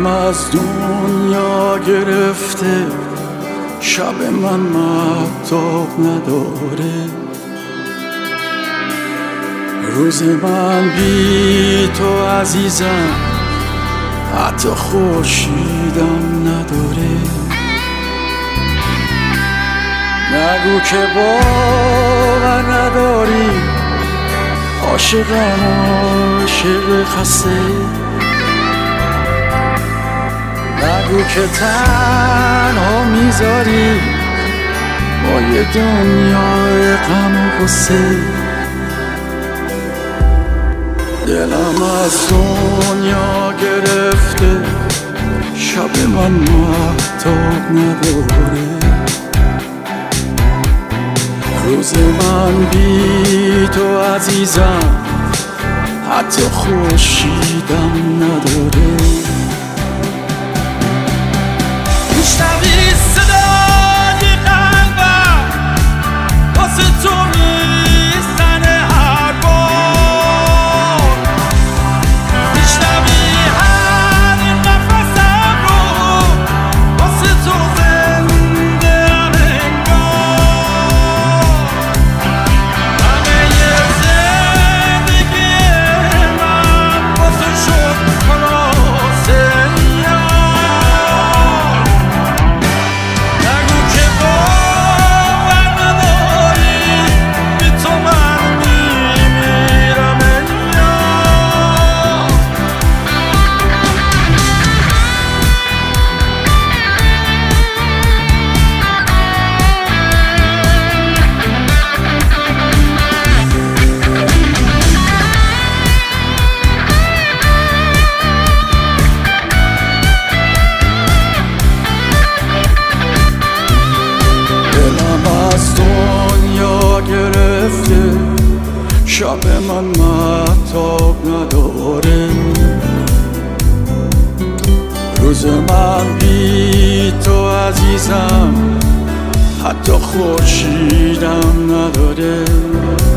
دلم از دنیا گرفته، شب من مهتاب نداره، روز من بی تو عزیزم حتی خورشیدم نداره. نگو که باور نداری، عاشقم عاشق خسته، نگو که تنها میذاری با یه دنیای غم و غصه. دلم از دنیا گرفته، شب من مهتاب نداره، روز من بی تو عزیزم حتی خورشیدم نداره. میشنوی صدای قلبم واسه تو میزنه هر بار، میشنوی هر نفسم رو واسه تو زنده ام انگار. همه زندگی من واسه شد خلاصه. از دنیا گرفته، شب من مهتاب نداره، روز من بی تو عزیزم حتی خورشیدم نداره.